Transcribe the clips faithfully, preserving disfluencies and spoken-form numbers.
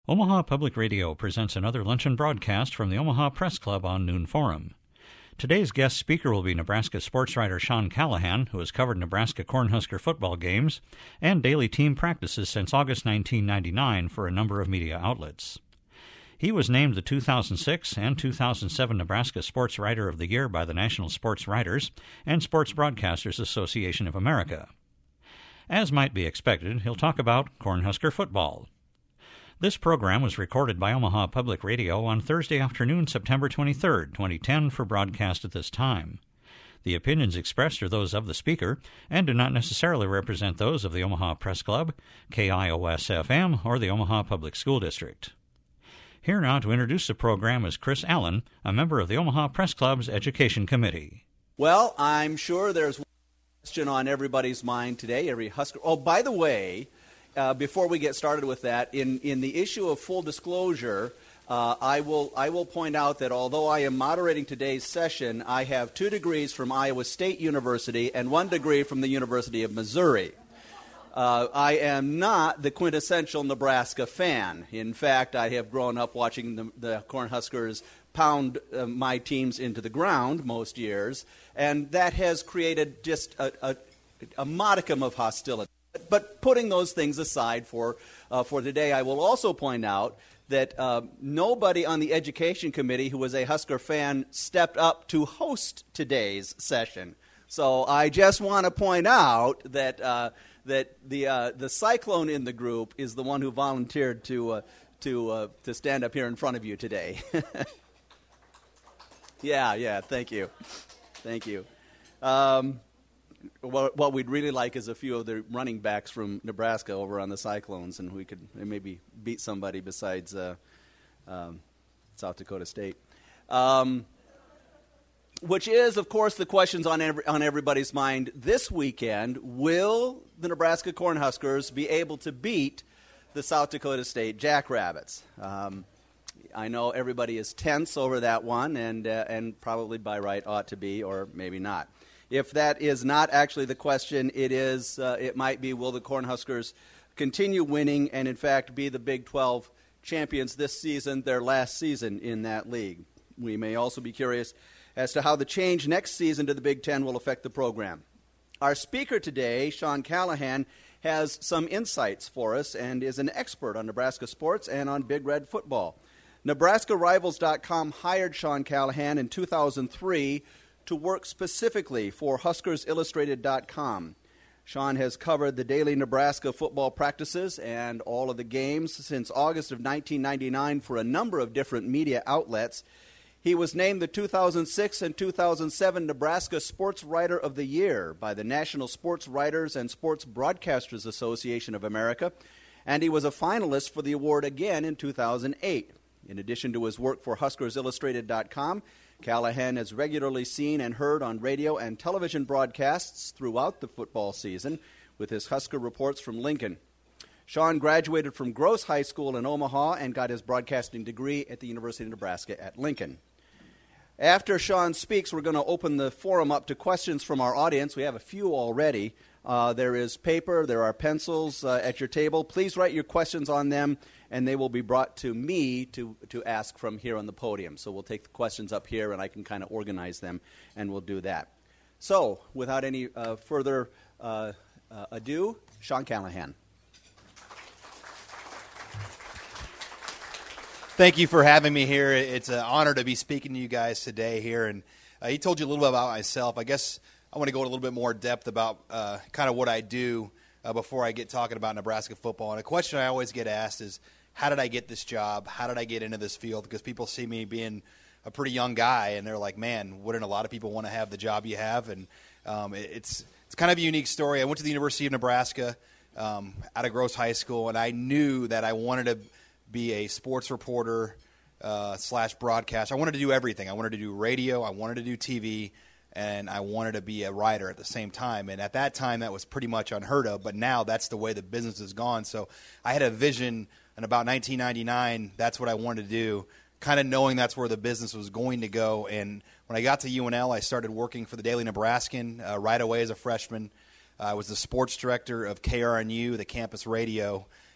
Omaha Public Radio presents another luncheon broadcast from the Omaha Press Club on Noon Forum. Today's guest speaker will be Nebraska sports writer Sean Callahan, who has covered Nebraska Cornhusker football games and daily team practices since August nineteen ninety-nine for a number of media outlets. He was named the two thousand six and two thousand seven Nebraska Sports Writer of the Year by the National Sports Writers and Sports Broadcasters Association of America. As might be expected, he'll talk about Cornhusker football. This program was recorded by Omaha Public Radio on Thursday afternoon, September twenty-third, twenty ten, for broadcast at this time. The opinions expressed are those of the speaker and do not necessarily represent those of the Omaha Press Club, K I O S F M, or the Omaha Public School District. Here now to introduce the program is Chris Allen, a member of the Omaha Press Club's Education Committee. Well, I'm sure there's one question on everybody's mind today, every Husker. Oh, by the way, Uh, before we get started with that, in, in the issue of full disclosure, uh, I will I will point out that although I am moderating today's session, I have two degrees from Iowa State University and one degree from the University of Missouri. Uh, I am not the quintessential Nebraska fan. In fact, I have grown up watching the, the Cornhuskers pound uh, my teams into the ground most years, and that has created just a, a, a modicum of hostility. But putting those things aside for uh, for today, I will also point out that uh, nobody on the Education Committee who was a Husker fan stepped up to host today's session. So I just want to point out that uh, that the uh, the Cyclone in the group is the one who volunteered to uh, to uh, to stand up here in front of you today. yeah, yeah. Thank you, thank you. Um, What, what we'd really like is a few of the running backs from Nebraska over on the Cyclones, and we could maybe beat somebody besides uh, um, South Dakota State. Um, which is, of course, the questions on every, on everybody's mind this weekend. Will the Nebraska Cornhuskers be able to beat the South Dakota State Jackrabbits? Um, I know everybody is tense over that one, and uh, and probably by right ought to be, or maybe not. If that is not actually the question, it is. Uh, it might be, will the Cornhuskers continue winning and, in fact, be the Big twelve champions this season, their last season in that league? We may also be curious as to how the change next season to the Big Ten will affect the program. Our speaker today, Sean Callahan, has some insights for us and is an expert on Nebraska sports and on Big Red football. Nebraska Rivals dot com hired Sean Callahan in two thousand three to work specifically for Huskers Illustrated dot com. Sean has covered the daily Nebraska football practices and all of the games since August of nineteen ninety-nine for a number of different media outlets. He was named the two thousand six and two thousand seven Nebraska Sports Writer of the Year by the National Sports Writers and Sports Broadcasters Association of America, and he was a finalist for the award again in two thousand eight. In addition to his work for Huskers Illustrated dot com, Callahan is regularly seen and heard on radio and television broadcasts throughout the football season with his Husker reports from Lincoln. Sean graduated from Gross High School in Omaha and got his broadcasting degree at the University of Nebraska at Lincoln. After Sean speaks, we're going to open the forum up to questions from our audience. We have a few already. Uh, there is paper, there are pencils uh, at your table. Please write your questions on them, and they will be brought to me to, to ask from here on the podium. So we'll take the questions up here, and I can kind of organize them, and we'll do that. So without any uh, further uh, uh, ado, Sean Callahan. Thank you for having me here. It's an honor to be speaking to you guys today here. And uh, he told you a little bit about myself. I guess I want to go in a little bit more depth about uh, kind of what I do uh, before I get talking about Nebraska football. And a question I always get asked is, how did I get this job? How did I get into this field? Because people see me being a pretty young guy, and they're like, man, wouldn't a lot of people want to have the job you have? And um, it, it's it's kind of a unique story. I went to the University of Nebraska um, out of Gross High School, and I knew that I wanted to be a sports reporter uh, slash broadcast. I wanted to do everything. I wanted to do radio. I wanted to do T V. And I wanted to be a writer at the same time. And at that time, that was pretty much unheard of. But now that's the way the business has gone. So I had a vision in about nineteen ninety-nine. That's what I wanted to do, kind of knowing that's where the business was going to go. And when I got to U N L, I started working for the Daily Nebraskan uh, right away as a freshman. Uh, I was the sports director of K R N U, the campus radio.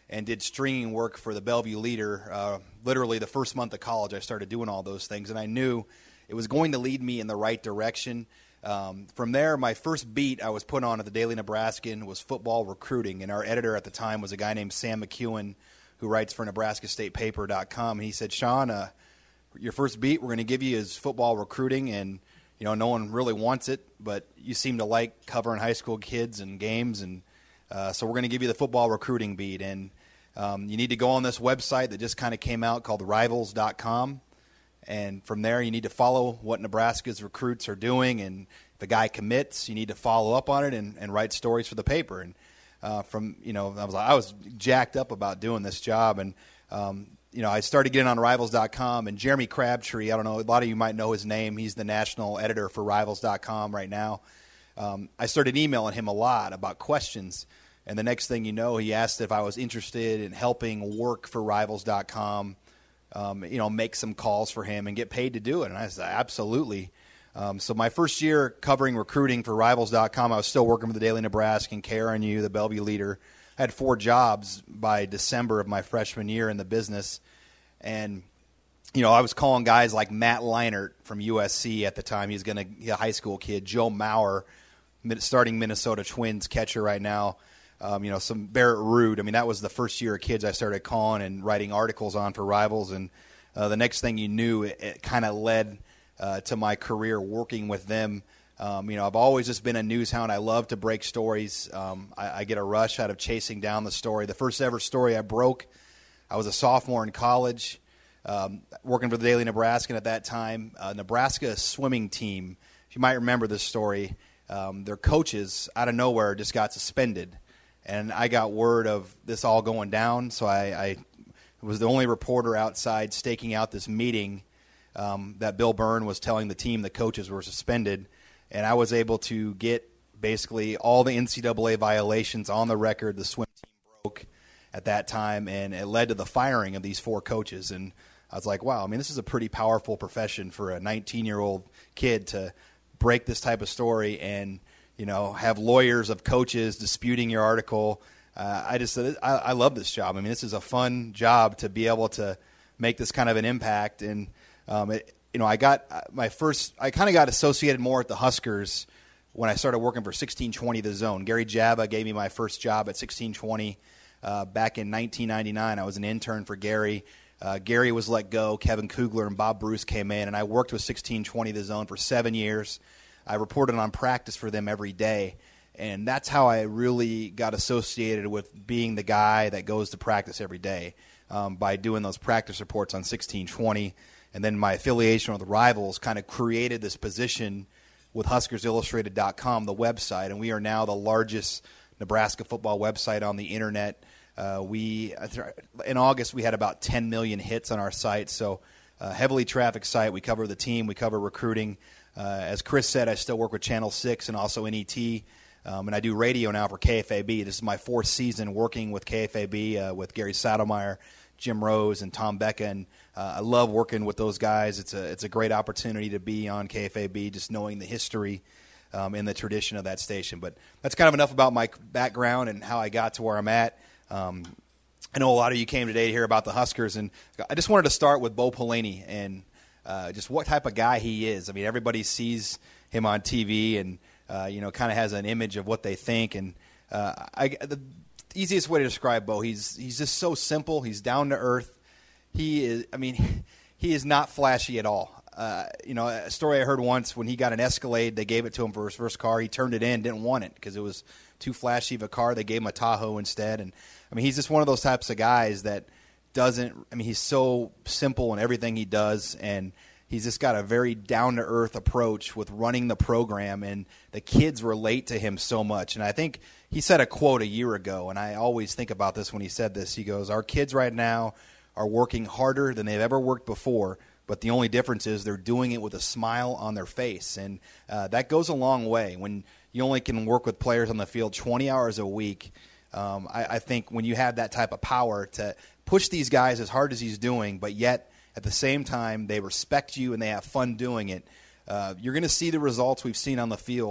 and did stringing work for the Bellevue Leader. Uh, literally the first month of college, I started doing all those things, and I knew it was going to lead me in the right direction. Um, from there, my first beat I was put on at the Daily Nebraskan was football recruiting, and our editor at the time was a guy named Sam McEwen, who writes for Nebraska State Paper dot com. And he said, Sean, uh, your first beat we're going to give you is football recruiting, and you know no one really wants it, but you seem to like covering high school kids and games, and uh, so we're going to give you the football recruiting beat. And um, you need to go on this website that just kind of came out called rivals dot com. And from there, you need to follow what Nebraska's recruits are doing. And if a guy commits, you need to follow up on it and, and write stories for the paper. And uh, from you know, I was I was jacked up about doing this job. And um, you know, I started getting on rivals dot com. And Jeremy Crabtree, I don't know, a lot of you might know his name. He's the national editor for rivals dot com right now. Um, I started emailing him a lot about questions. And the next thing you know, he asked if I was interested in helping work for rivals dot com. Um, you know, make some calls for him and get paid to do it. And I said, absolutely. Um, so my first year covering recruiting for rivals dot com, I was still working for the Daily Nebraskan, K R N U, the Bellevue Leader. I had four jobs by December of my freshman year in the business. And, you know, I was calling guys like Matt Leinart from U S C at the time. He's going to a high school kid. Joe Mauer, starting Minnesota Twins catcher right now. Um, you know, some Barrett Ruud. I mean, that was the first year of kids I started calling and writing articles on for Rivals. And uh, the next thing you knew, it, it kind of led uh, to my career working with them. Um, you know, I've always just been a news hound. I love to break stories. Um, I, I get a rush out of chasing down the story. The first ever story I broke, I was a sophomore in college, um, working for the Daily Nebraskan at that time. Uh, Nebraska swimming team, if you might remember this story, um, their coaches out of nowhere just got suspended. And I got word of this all going down, so I, I was the only reporter outside staking out this meeting um, that Bill Byrne was telling the team the coaches were suspended. And I was able to get basically all the N C double A violations on the record the swim team broke at that time, and it led to the firing of these four coaches. And I was like, wow, I mean, this is a pretty powerful profession for a nineteen-year-old kid to break this type of story and – you know, have lawyers of coaches disputing your article. Uh, I just, I, I love this job. I mean, this is a fun job to be able to make this kind of an impact. And, um, it, you know, I got my first, I kind of got associated more at the Huskers when I started working for sixteen twenty The Zone. Gary Jabba gave me my first job at sixteen twenty uh, back in nineteen ninety-nine. I was an intern for Gary. Uh, Gary was let go. Kevin Kugler and Bob Bruce came in, and I worked with sixteen twenty The Zone for seven years. I reported on practice for them every day, and that's how I really got associated with being the guy that goes to practice every day um, by doing those practice reports on sixteen twenty. And then my affiliation with Rivals kind of created this position with Huskers Illustrated dot com, the website, and we are now the largest Nebraska football website on the internet. Uh, we in August we had about ten million hits on our site, so uh, heavily trafficked site. We cover the team, we cover recruiting. Uh, as Chris said, I still work with Channel six and also N E T, um, and I do radio now for K F A B. This is my fourth season working with K F A B uh, with Gary Saddlemeyer, Jim Rose, and Tom Becca, and uh, I love working with those guys. It's a it's a great opportunity to be on K F A B, just knowing the history um, and the tradition of that station. But that's kind of enough about my background and how I got to where I'm at. Um, I know a lot of you came today to hear about the Huskers, and I just wanted to start with Bo Pelini and Uh, just what type of guy he is. I mean, everybody sees him on T V and, uh, you know, kind of has an image of what they think. And uh, I, the easiest way to describe Bo, he's he's just so simple. He's down to earth. He is, I mean, he is not flashy at all. Uh, you know, a story I heard once when he got an Escalade, they gave it to him for his first car. He turned it in, didn't want it because it was too flashy of a car. They gave him a Tahoe instead. And, I mean, he's just one of those types of guys that doesn't – I mean, he's so simple in everything he does, and he's just got a very down-to-earth approach with running the program, and the kids relate to him so much. And I think he said a quote a year ago, and I always think about this when he said this. He goes, our kids right now are working harder than they've ever worked before, but the only difference is they're doing it with a smile on their face. And uh, that goes a long way. When you only can work with players on the field twenty hours a week, um, I, I think when you have that type of power to push these guys as hard as he's doing, but yet at the same time they respect you and they have fun doing it, uh, you're going to see the results we've seen on the field.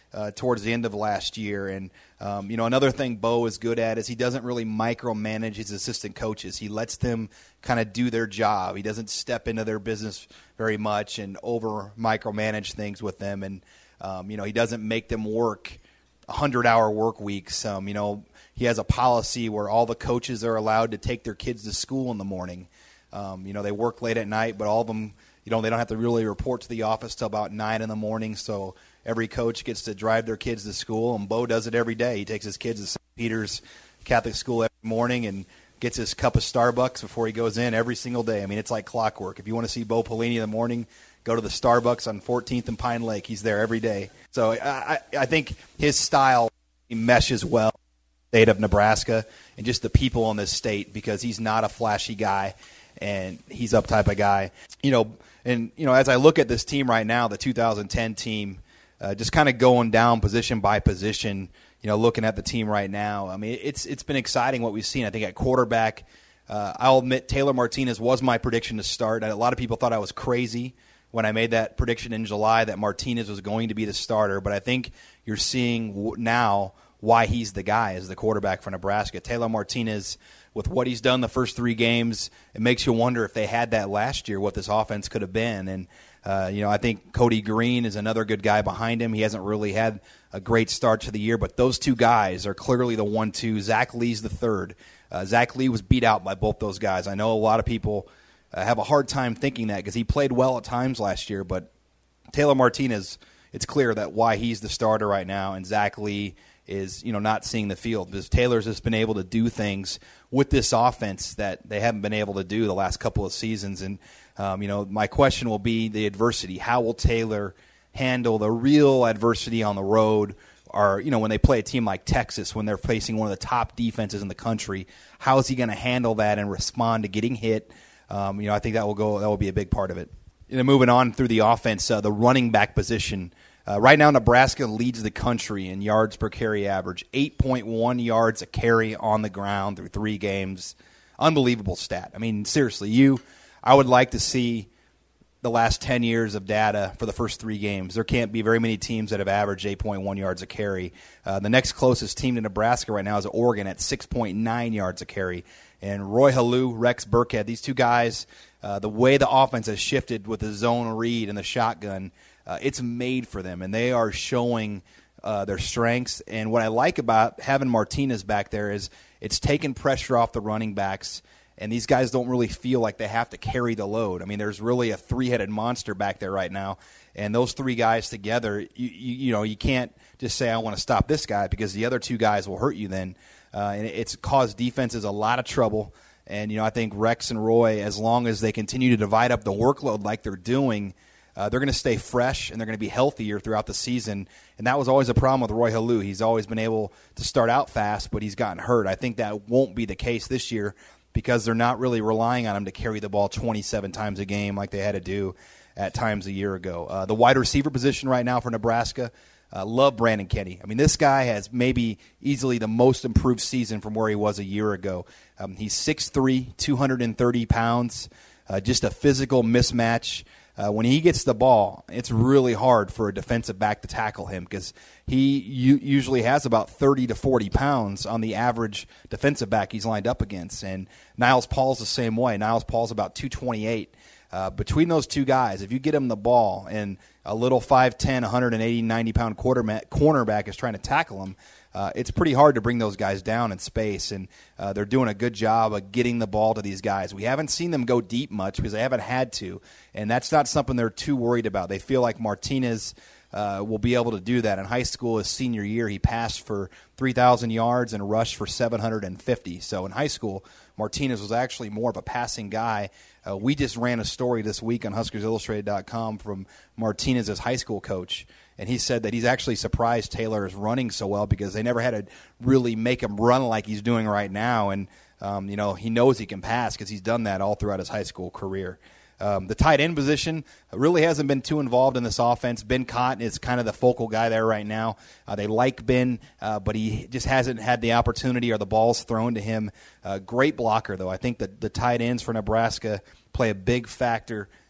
uh, towards the end of last year. And, um, you know, another thing Bo is good at is he doesn't really micromanage his assistant coaches. He lets them kind of do their job. He doesn't step into their business very much and over micromanage things with them. And, um, you know, he doesn't make them work one hundred hour work weeks. Um, you know, he has a policy where all the coaches are allowed to take their kids to school in the morning. Um, you know, they work late at night, but all of them, you know, they don't have to really report to the office till about nine in the morning. So every coach gets to drive their kids to school, and Bo does it every day. He takes his kids to Saint Peter's Catholic School every morning and gets his cup of Starbucks before he goes in every single day. I mean, it's like clockwork. If you want to see Bo Pelini in the morning, go to the Starbucks on fourteenth and Pine Lake. He's there every day. So I, I think his style meshes well with the state of Nebraska and just the people in this state, because he's not a flashy guy and he's up type of guy. You know, and you know, as I look at this team right now, the two thousand ten team, uh, just kind of going down position by position. You know, looking at the team right now, I mean, it's it's been exciting what we've seen. I think at quarterback, uh, I'll admit Taylor Martinez was my prediction to start. A lot of people thought I was crazy when I made that prediction in July that Martinez was going to be the starter, but I think you're seeing now why he's the guy as the quarterback for Nebraska. Taylor Martinez, with what he's done the first three games, it makes you wonder if they had that last year, what this offense could have been. And, uh, you know, I think Cody Green is another good guy behind him. He hasn't really had a great start to the year, but those two guys are clearly the one two. Zach Lee's the third. Uh, Zach Lee was beat out by both those guys. I know a lot of people uh, have a hard time thinking that because he played well at times last year, but Taylor Martinez, it's clear that why he's the starter right now, and Zach Lee is, you know, not seeing the field because Taylor's just been able to do things with this offense that they haven't been able to do the last couple of seasons. And, um, you know, my question will be the adversity. How will Taylor handle the real adversity on the road, or, you know, when they play a team like Texas, when they're facing one of the top defenses in the country? How is he going to handle that and respond to getting hit? Um, you know, I think that will go. That will be a big part of it. And then moving on through the offense, uh, the running back position. Uh, right now, Nebraska leads the country in yards per carry average, eight point one yards a carry on the ground through three games. Unbelievable stat. I mean, seriously, you, I would like to see the last ten years of data for the first three games. There can't be very many teams that have averaged eight point one yards a carry. Uh, the next closest team to Nebraska right now is Oregon at six point nine yards a carry. And Roy Halou, Rex Burkhead, these two guys, uh, the way the offense has shifted with the zone read and the shotgun, Uh, it's made for them, and they are showing uh, their strengths. And what I like about having Martinez back there is it's taken pressure off the running backs, and these guys don't really feel like they have to carry the load. I mean, there's really a three-headed monster back there right now, and those three guys together, you, you, you know, you can't just say, I want to stop this guy, because the other two guys will hurt you then. Uh, and it's caused defenses a lot of trouble. And, you know, I think Rex and Roy, as long as they continue to divide up the workload like they're doing, Uh, they're going to stay fresh, and they're going to be healthier throughout the season. And that was always a problem with Roy Halou. He's always been able to start out fast, but he's gotten hurt. I think that won't be the case this year because they're not really relying on him to carry the ball twenty-seven times a game like they had to do at times a year ago. Uh, the wide receiver position right now for Nebraska, uh, love Brandon Kenny. I mean, this guy has maybe easily the most improved season from where he was a year ago. Um, he's six three, two hundred thirty pounds, uh, just a physical mismatch. Uh, when he gets the ball, it's really hard for a defensive back to tackle him because he u- usually has about thirty to forty pounds on the average defensive back he's lined up against. And Niles Paul's the same way. Niles Paul's about two twenty-eight. Uh, between those two guys, if you get him the ball and a little five ten, one eighty, ninety pound quarterback, cornerback is trying to tackle him, Uh, it's pretty hard to bring those guys down in space, and uh, they're doing a good job of getting the ball to these guys. We haven't seen them go deep much because they haven't had to, and that's not something they're too worried about. They feel like Martinez uh, will be able to do that. In high school, his senior year, he passed for three thousand yards and rushed for seven hundred fifty. So in high school, Martinez was actually more of a passing guy. Uh, we just ran a story this week on Huskers Illustrated dot com from Martinez's high school coach, and he said that he's actually surprised Taylor is running so well because they never had to really make him run like he's doing right now. And, um, you know, he knows he can pass because he's done that all throughout his high school career. Um, the tight end position really hasn't been too involved in this offense. Ben Cotton is kind of the focal guy there right now. Uh, they like Ben, uh, but he just hasn't had the opportunity or the balls thrown to him. Uh, great blocker, though. I think that the tight ends for Nebraska play a big factor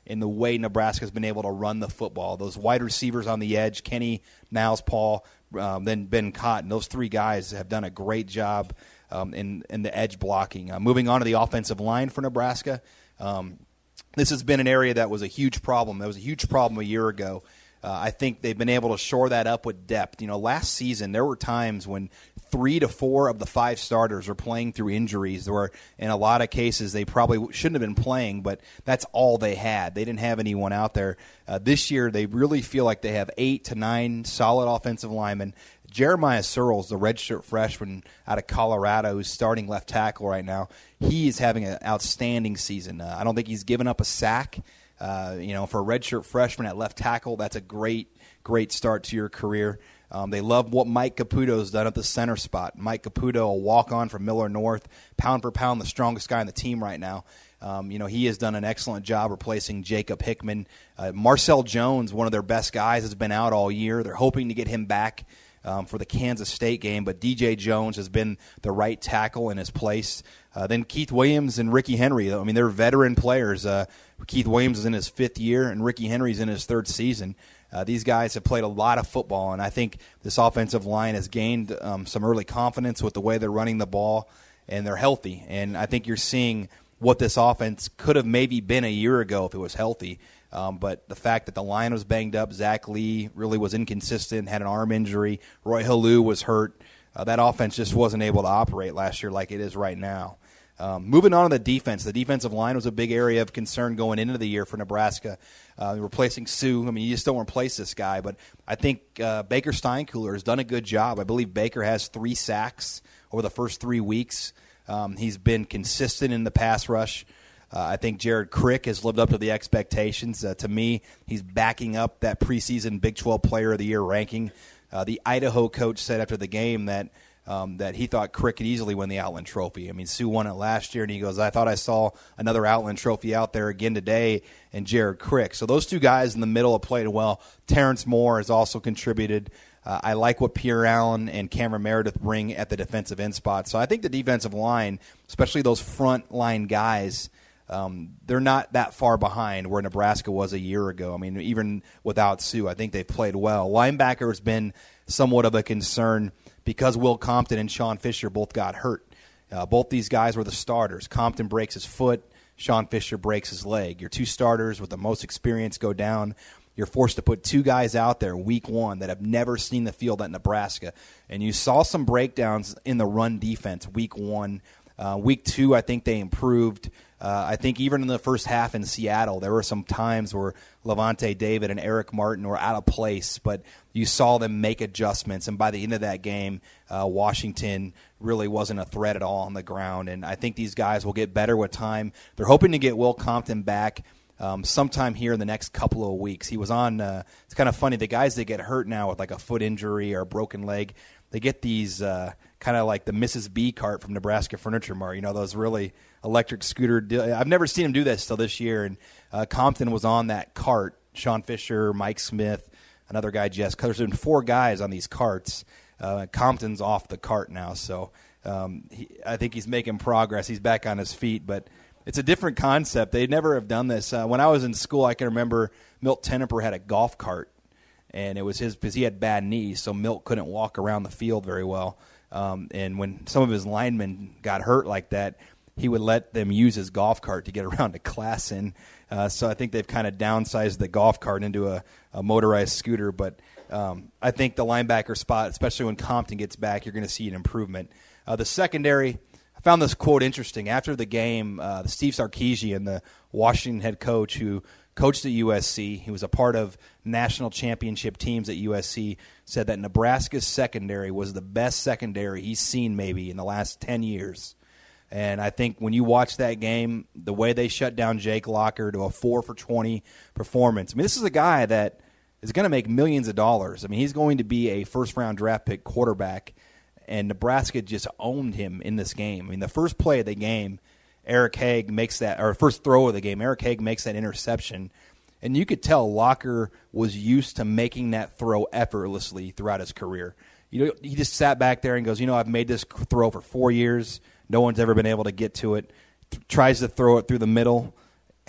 in the way Nebraska's been able to run the football. Those wide receivers on the edge, Kenny, Niles Paul, um, then Ben Cotton, those three guys have done a great job um, in, in the edge blocking. Uh, moving on to the offensive line for Nebraska, um, this has been an area that was a huge problem. That was a huge problem a year ago. Uh, I think they've been able to shore that up with depth. You know, last season there were times when three to four of the five starters were playing through injuries. There were, in a lot of cases, they probably shouldn't have been playing, but that's all they had. They didn't have anyone out there. Uh, this year, they really feel like they have eight to nine solid offensive linemen. Jeremiah Searles, the redshirt freshman out of Colorado, who's starting left tackle right now, he is having an outstanding season. Uh, I don't think he's given up a sack. Uh, you know, for a redshirt freshman at left tackle, that's a great, great start to your career. Um, they love what Mike Caputo's done at the center spot. Mike Caputo, a walk-on from Miller North, pound for pound the strongest guy on the team right now. Um, you know, he has done an excellent job replacing Jacob Hickman. Uh, Marcel Jones, one of their best guys, has been out all year. They're hoping to get him back um, for the Kansas State game, but D J Jones has been the right tackle in his place. Uh, then Keith Williams and Ricky Henry. I mean, they're veteran players. Uh, Keith Williams is in his fifth year, and Ricky Henry's in his third season. Uh, these guys have played a lot of football, and I think this offensive line has gained um, some early confidence with the way they're running the ball, and they're healthy. And I think you're seeing what this offense could have maybe been a year ago if it was healthy. Um, but the fact that the line was banged up, Zach Lee really was inconsistent, had an arm injury, Roy Halou was hurt. Uh, that offense just wasn't able to operate last year like it is right now. Um, moving on to the defense, the defensive line was a big area of concern going into the year for Nebraska. Uh, replacing Sue, I mean, you just don't replace this guy, but I think uh, Baker Steinkuhler has done a good job. I believe Baker has three sacks over the first three weeks. Um, he's been consistent in the pass rush. Uh, I think Jared Crick has lived up to the expectations. Uh, to me, he's backing up that preseason Big twelve Player of the Year ranking. Uh, the Idaho coach said after the game that Um, that he thought Crick could easily win the Outland Trophy. I mean, Sue won it last year, and he goes, I thought I saw another Outland Trophy out there again today, and Jared Crick. So those two guys in the middle have played well. Terrence Moore has also contributed. Uh, I like what Pierre Allen and Cameron Meredith bring at the defensive end spot. So I think the defensive line, especially those front line guys, um, they're not that far behind where Nebraska was a year ago. I mean, even without Sue, I think they've played well. Linebacker has been somewhat of a concern because Will Compton and Sean Fisher both got hurt. Uh, both these guys were the starters. Compton breaks his foot. Sean Fisher breaks his leg. Your two starters with the most experience go down. You're forced to put two guys out there week one that have never seen the field at Nebraska. And you saw some breakdowns in the run defense week one. Uh, week two, I think they improved. Uh, I think even in the first half in Seattle, there were some times where Levante David and Eric Martin were out of place, but you saw them make adjustments. And by the end of that game, uh, Washington really wasn't a threat at all on the ground. And I think these guys will get better with time. They're hoping to get Will Compton back um, sometime here in the next couple of weeks. He was on, uh, it's kind of funny, the guys that get hurt now with like a foot injury or a broken leg, they get these uh, kind of like the Missus B cart from Nebraska Furniture Mart, you know, those really electric scooter. I've never seen him do this till this year. And uh, Compton was on that cart. Sean Fisher, Mike Smith, another guy, Jess. There's been four guys on these carts. Uh, Compton's off the cart now, so um, he, I think he's making progress. He's back on his feet, but it's a different concept. They never have done this. Uh, when I was in school, I can remember Milt Tenneper had a golf cart, and it was his because he had bad knees, so Milt couldn't walk around the field very well. Um, and when some of his linemen got hurt like that, he would let them use his golf cart to get around to class in. Uh, so I think they've kind of downsized the golf cart into a, a motorized scooter. But um, I think the linebacker spot, especially when Compton gets back, you're going to see an improvement. Uh, the secondary, I found this quote interesting. After the game, uh, Steve Sarkisian, the Washington head coach who coached at U S C, he was a part of national championship teams at U S C, said that Nebraska's secondary was the best secondary he's seen maybe in the last ten years. And I think when you watch that game, the way they shut down Jake Locker to a four for twenty performance, I mean, this is a guy that is going to make millions of dollars. I mean, he's going to be a first-round draft pick quarterback, and Nebraska just owned him in this game. I mean, the first play of the game, Eric Haig makes that, or first throw of the game, Eric Haig makes that interception, and you could tell Locker was used to making that throw effortlessly throughout his career. You know, he just sat back there and goes, you know, I've made this throw for four years. No one's ever been able to get to it. Th- tries to throw it through the middle.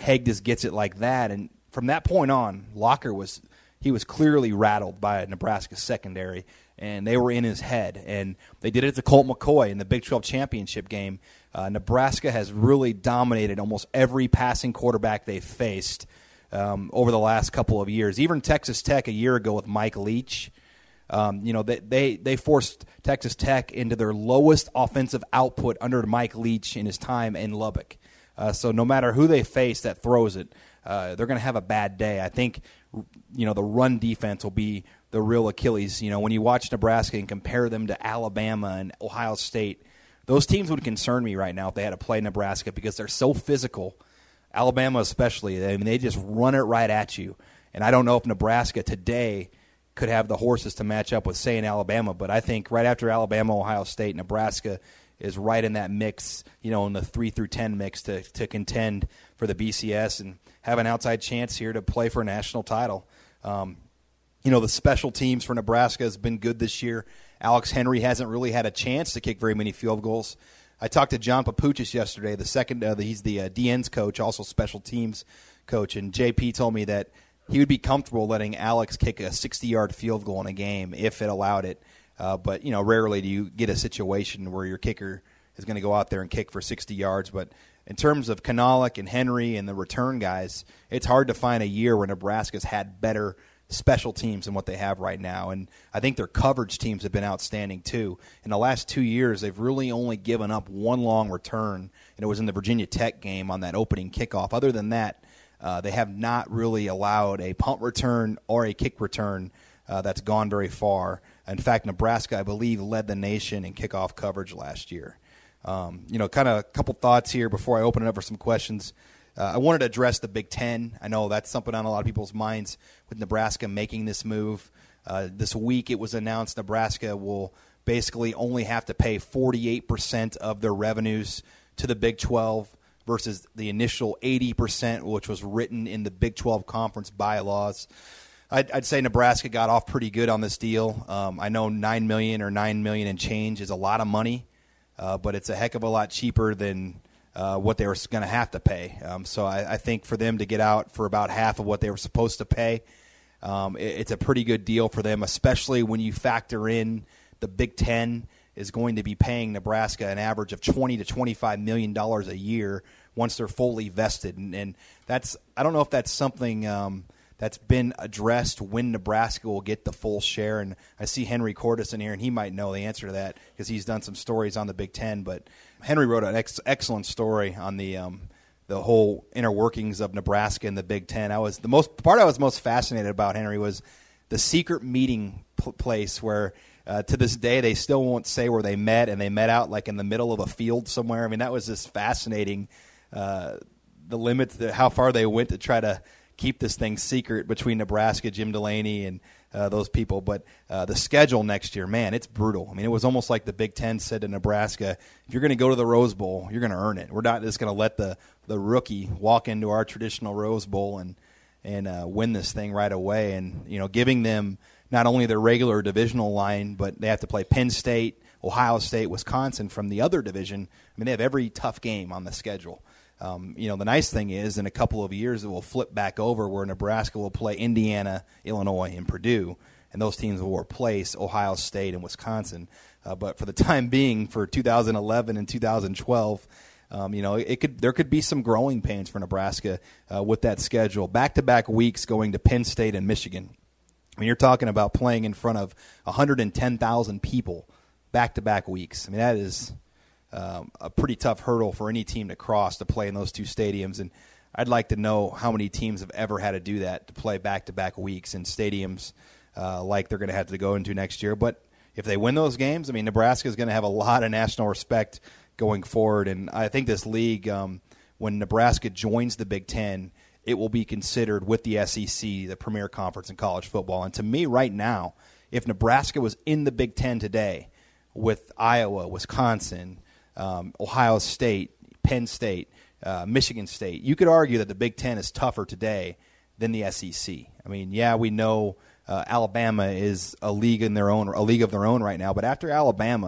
Hegdes gets it like that. And from that point on, Locker was he was clearly rattled by Nebraska's secondary, and they were in his head. And they did it to Colt McCoy in the Big twelve championship game. Uh, Nebraska has really dominated almost every passing quarterback they've faced um, over the last couple of years. Even Texas Tech a year ago with Mike Leach, um, you know, they, they they forced Texas Tech into their lowest offensive output under Mike Leach in his time in Lubbock. Uh, so no matter who they face that throws it, uh, they're going to have a bad day. I think, you know, the run defense will be the real Achilles. You know, when you watch Nebraska and compare them to Alabama and Ohio State, those teams would concern me right now if they had to play Nebraska because they're so physical. Alabama especially, I mean, they just run it right at you. And I don't know if Nebraska today could have the horses to match up with, say, in Alabama. But I think right after Alabama, Ohio State, Nebraska is right in that mix, you know, in the three through ten mix to, to contend for the B C S and have an outside chance here to play for a national title. Um, you know, the special teams for Nebraska has been good this year. Alex Henry hasn't really had a chance to kick very many field goals. I talked to John Papuchis yesterday, the second, uh, the, he's the uh, D Ns coach, also special teams coach, and J P told me that he would be comfortable letting Alex kick a sixty-yard field goal in a game if it allowed it. Uh, but, you know, rarely do you get a situation where your kicker is going to go out there and kick for sixty yards. But in terms of Kanalik and Henry and the return guys, it's hard to find a year where Nebraska's had better special teams than what they have right now. And I think their coverage teams have been outstanding too. In the last two years, they've really only given up one long return, and it was in the Virginia Tech game on that opening kickoff. Other than that, uh, they have not really allowed a punt return or a kick return uh, that's gone very far. In fact, Nebraska, I believe, led the nation in kickoff coverage last year. Um, you know, kind of a couple thoughts here before I open it up for some questions. Uh, I wanted to address the Big Ten. I know that's something on a lot of people's minds with Nebraska making this move. Uh, this week it was announced Nebraska will basically only have to pay forty-eight percent of their revenues to the Big twelve versus the initial eighty percent, which was written in the Big twelve conference bylaws. I'd, I'd say Nebraska got off pretty good on this deal. Um, I know nine million dollars or nine million dollars and change is a lot of money, uh, but it's a heck of a lot cheaper than uh, what they were going to have to pay. Um, so I, I think for them to get out for about half of what they were supposed to pay, um, it, it's a pretty good deal for them, especially when you factor in the Big Ten is going to be paying Nebraska an average of twenty to twenty-five million dollars a year once they're fully vested. And, and that's I don't know if that's something um, – that's been addressed when Nebraska will get the full share. And I see Henry Cordes in here, and he might know the answer to that because he's done some stories on the Big Ten. But Henry wrote an ex- excellent story on the um, the whole inner workings of Nebraska and the Big Ten. I was the most part I was most fascinated about, Henry, was the secret meeting pl- place where uh, to this day they still won't say where they met, and they met out like in the middle of a field somewhere. I mean, that was just fascinating. Uh, the limits, the, how far they went to try to keep this thing secret between Nebraska, Jim Delaney, and uh, those people. But uh, the schedule next year, man, it's brutal. I mean, it was almost like the Big Ten said to Nebraska, if you're going to go to the Rose Bowl, you're going to earn it. We're not just going to let the, the rookie walk into our traditional Rose Bowl and and uh, win this thing right away. And, you know, giving them not only their regular divisional line, but they have to play Penn State, Ohio State, Wisconsin from the other division. I mean, they have every tough game on the schedule. Um, you know, the nice thing is in a couple of years it will flip back over where Nebraska will play Indiana, Illinois, and Purdue, and those teams will replace Ohio State and Wisconsin. Uh, but for the time being, for two thousand eleven and two thousand twelve, um, you know, it could there could be some growing pains for Nebraska uh, with that schedule. Back-to-back weeks going to Penn State and Michigan. I mean, you're talking about playing in front of one hundred ten thousand people back-to-back weeks. I mean, that is Um, a pretty tough hurdle for any team to cross to play in those two stadiums. And I'd like to know how many teams have ever had to do that, to play back-to-back weeks in stadiums uh, like they're going to have to go into next year. But if they win those games, I mean, Nebraska is going to have a lot of national respect going forward. And I think this league, um, when Nebraska joins the Big Ten, it will be considered with the S E C the premier conference in college football. And to me right now, if Nebraska was in the Big Ten today with Iowa, Wisconsin, Um, Ohio State, Penn State, uh, Michigan State, you could argue that the Big Ten is tougher today than the S E C. I mean, yeah, we know uh, Alabama is a league in their own, a league of their own right now, but after Alabama,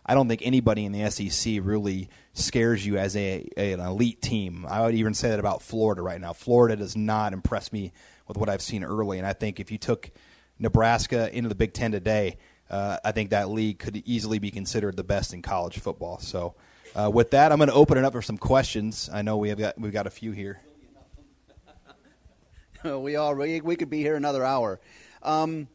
I don't think anybody in the S E C really scares you as a, a an elite team. I would even say that about Florida right now. Florida does not impress me with what I've seen early, and I think if you took Nebraska into the Big Ten today, uh, I think that league could easily be considered the best in college football. So uh, with that, I'm going to open it up for some questions. I know we have got we've got a few here. we all we, we could be here another hour. Um,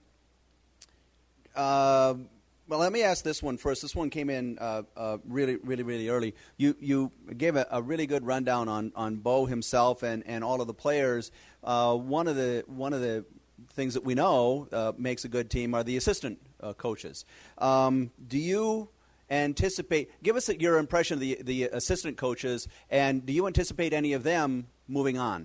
uh, well, let me ask this one first. This one came in uh, uh, really, really, really early. You you gave a, a really good rundown on, on Bo himself and, and all of the players. Uh, one of the one of the things that we know uh, makes a good team are the assistant uh, coaches. Um, do you anticipate? Give us your impression of the the assistant coaches, and do you anticipate any of them moving on?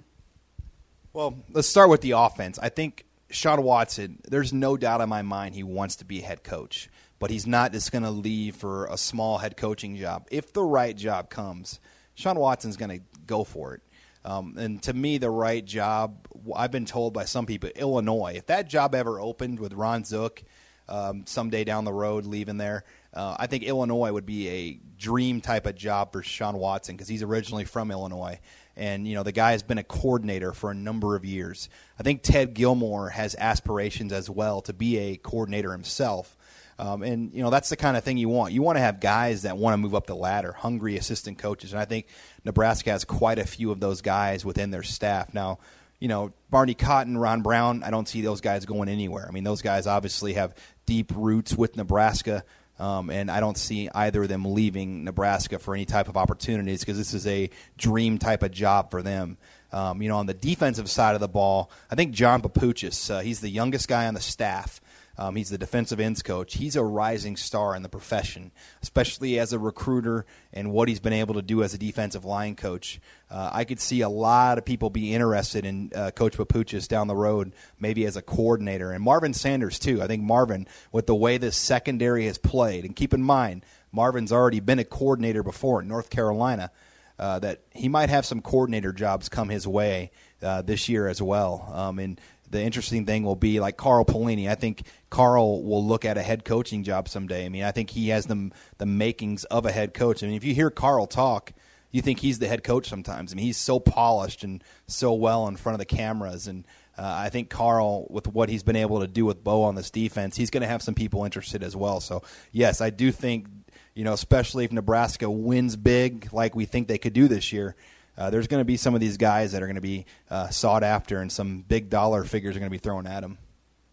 Well, let's start with the offense. I think Sean Watson, there's no doubt in my mind he wants to be a head coach, but he's not just going to leave for a small head coaching job. If the right job comes, Sean Watson's going to go for it. Um, and to me, the right job, I've been told by some people, Illinois. If that job ever opened with Ron Zook um, someday down the road leaving there, uh, I think Illinois would be a dream type of job for Sean Watson because he's originally from Illinois. And, you know, the guy has been a coordinator for a number of years. I think Ted Gilmore has aspirations as well to be a coordinator himself. Um, and, you know, that's the kind of thing you want. You want to have guys that want to move up the ladder, hungry assistant coaches. And I think Nebraska has quite a few of those guys within their staff. Now, you know, Barney Cotton, Ron Brown, I don't see those guys going anywhere. I mean, those guys obviously have deep roots with Nebraska. Um, and I don't see either of them leaving Nebraska for any type of opportunities because this is a dream type of job for them. Um, you know, on the defensive side of the ball, I think John Papuchis, uh, he's the youngest guy on the staff. Um, he's the defensive ends coach. He's a rising star in the profession, especially as a recruiter and what he's been able to do as a defensive line coach. Uh, I could see a lot of people be interested in uh, Coach Papuchis down the road, maybe as a coordinator. And Marvin Sanders, too. I think Marvin, with the way this secondary has played, and keep in mind, Marvin's already been a coordinator before in North Carolina, uh, that he might have some coordinator jobs come his way uh, this year as well. Um, and the interesting thing will be like Carl Pelini. I think Carl will look at a head coaching job someday. I mean, I think he has the, the makings of a head coach. I mean, if you hear Carl talk, you think he's the head coach sometimes. I mean, he's so polished and so well in front of the cameras. And uh, I think Carl, with what he's been able to do with Bo on this defense, he's going to have some people interested as well. So, yes, I do think, you know, especially if Nebraska wins big like we think they could do this year, Uh, there's going to be some of these guys that are going to be uh, sought after, and some big dollar figures are going to be thrown at them.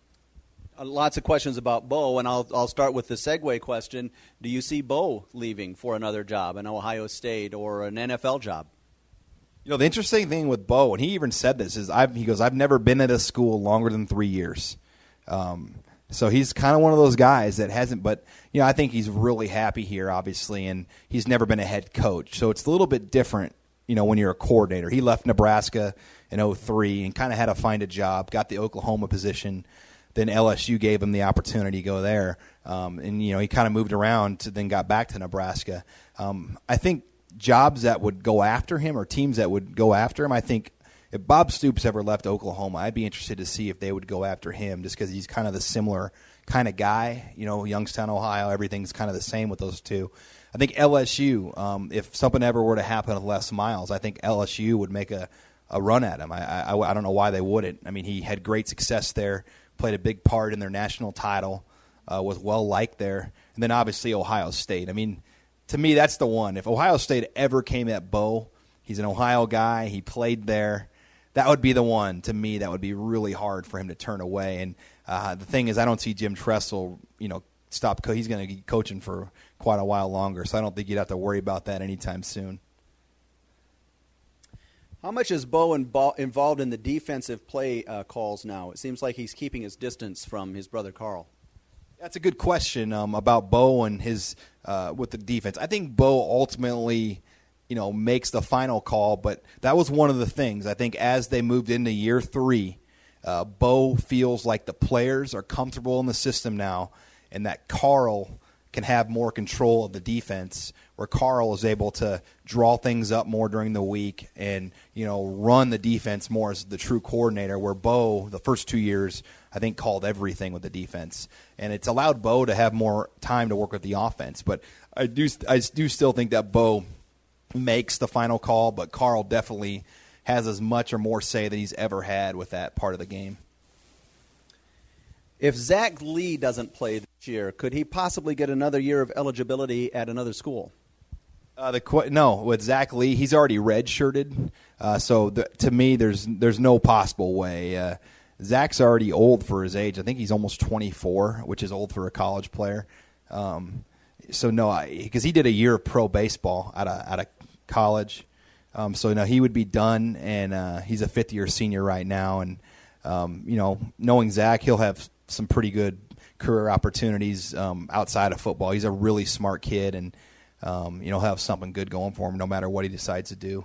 Uh, lots of questions about Bo, and I'll I'll start with the segue question. Do you see Bo leaving for another job in Ohio State or an N F L job? You know, the interesting thing with Bo, and he even said this, is I've, he goes, I've never been at a school longer than three years. Um, so he's kind of one of those guys that hasn't, but, you know, I think he's really happy here, obviously, and he's never been a head coach. So it's a little bit different. You know, when you're a coordinator. He left Nebraska in oh three and kind of had to find a job, got the Oklahoma position. Then L S U gave him the opportunity to go there. Um, and, you know, he kind of moved around to then got back to Nebraska. Um, I think jobs that would go after him or teams that would go after him, I think if Bob Stoops ever left Oklahoma, I'd be interested to see if they would go after him just because he's kind of the similar kind of guy. You know, Youngstown, Ohio, everything's kind of the same with those two. I think L S U, um, if something ever were to happen with Les Miles, I think L S U would make a, a run at him. I, I, I don't know why they wouldn't. I mean, he had great success there, played a big part in their national title, uh, was well-liked there. And then obviously Ohio State. I mean, to me, that's the one. If Ohio State ever came at Bo, he's an Ohio guy, he played there, that would be the one, to me, that would be really hard for him to turn away. And uh, the thing is, I don't see Jim Tressel, you know, stop. Co- he's going to be coaching for quite a while longer, so I don't think you'd have to worry about that anytime soon. How much is Bo invo- involved in the defensive play uh, calls now? It seems like he's keeping his distance from his brother Carl. That's a good question um, about Bo and his uh, with the defense. I think Bo ultimately, you know, makes the final call, but that was one of the things. I think as they moved into year three, uh, Bo feels like the players are comfortable in the system now, and that Carl can have more control of the defense, where Carl is able to draw things up more during the week and, you know, run the defense more as the true coordinator, where Bo, the first two years, I think called everything with the defense. And it's allowed Bo to have more time to work with the offense. But I do I do still think that Bo makes the final call, but Carl definitely has as much or more say than he's ever had with that part of the game. If Zach Lee doesn't play this year, could he possibly get another year of eligibility at another school? Uh, the no, with Zach Lee, he's already redshirted. Uh, so the, to me, there's there's no possible way. Uh, Zach's already old for his age. I think he's almost twenty-four, which is old for a college player. Um, so no, because he did a year of pro baseball out of out of college. Um, so no, he would be done, and uh, he's a fifth year senior right now. And um, you know, knowing Zach, he'll have some pretty good career opportunities um, outside of football. He's a really smart kid, and um, you know, have something good going for him no matter what he decides to do.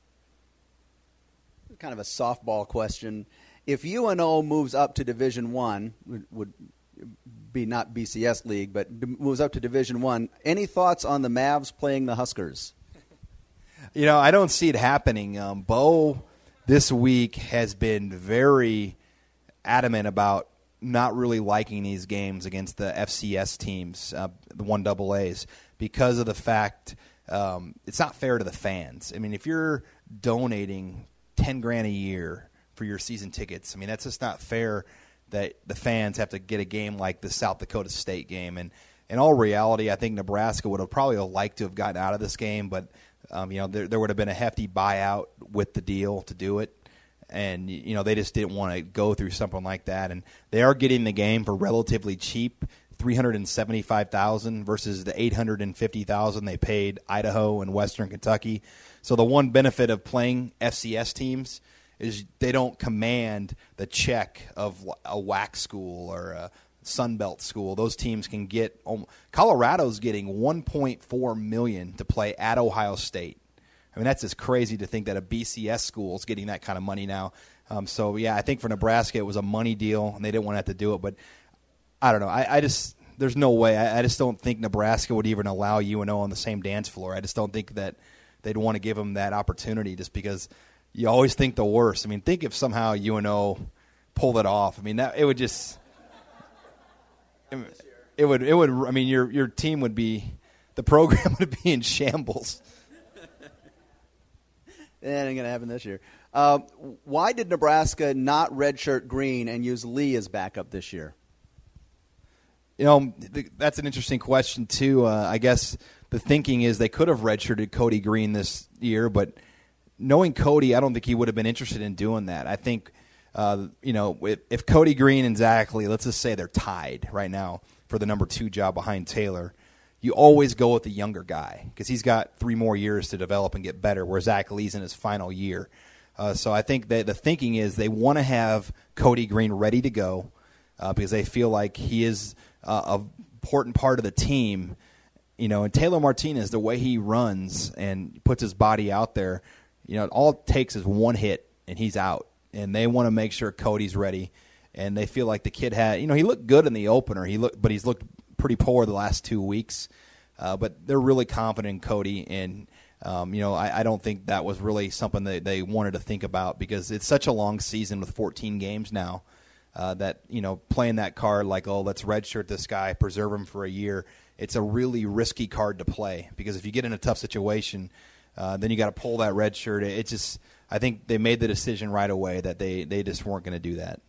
Kind of a softball question. If U N O moves up to Division One, would, would be not B C S League, but moves up to Division One, any thoughts on the Mavs playing the Huskers? You know, I don't see it happening. Um, Bo this week has been very adamant about not really liking these games against the F C S teams, uh, the one double A's, because of the fact um, it's not fair to the fans. I mean, if you're donating ten grand a year for your season tickets, I mean, that's just not fair that the fans have to get a game like the South Dakota State game. And in all reality, I think Nebraska would have probably liked to have gotten out of this game, but um, you know, there, there would have been a hefty buyout with the deal to do it. And, you know, they just didn't want to go through something like that. And they are getting the game for relatively cheap, three hundred seventy-five thousand dollars versus the eight hundred fifty thousand dollars they paid Idaho and Western Kentucky. So the one benefit of playing F C S teams is they don't command the check of a W A C school or a Sunbelt school. Those teams can get – Colorado's getting one point four million dollars to play at Ohio State. I mean, that's just crazy to think that a B C S school is getting that kind of money now. Um, so, yeah, I think for Nebraska it was a money deal, and they didn't want to have to do it. But I don't know. I, I just – there's no way. I, I just don't think Nebraska would even allow U N O on the same dance floor. I just don't think that they'd want to give them that opportunity just because you always think the worst. I mean, think if somehow U N O pulled it off. I mean, that it would just – it would – it would. I mean, your your team would be – the program would be in shambles. That ain't going to happen this year. Uh, why did Nebraska not redshirt Green and use Lee as backup this year? You know, th- that's an interesting question, too. Uh, I guess the thinking is they could have redshirted Cody Green this year, but knowing Cody, I don't think he would have been interested in doing that. I think, uh, you know, if, if Cody Green and Zach Lee, let's just say they're tied right now for the number two job behind Taylor, you always go with the younger guy because he's got three more years to develop and get better, where Zach Lee's in his final year. Uh, so I think that the thinking is they want to have Cody Green ready to go uh, because they feel like he is uh, an important part of the team. You know, and Taylor Martinez, the way he runs and puts his body out there, you know, all it takes is one hit and he's out. And they want to make sure Cody's ready. And they feel like the kid had, you know, he looked good in the opener. He looked, but he's looked pretty poor the last two weeks. Uh, but they're really confident in Cody, and um, you know, I, I don't think that was really something that they wanted to think about because it's such a long season with fourteen games now uh, that, you know, playing that card like, oh, let's redshirt this guy, preserve him for a year, it's a really risky card to play because if you get in a tough situation, uh, then you got to pull that red shirt. It, it just, I think they made the decision right away that they, they just weren't going to do that.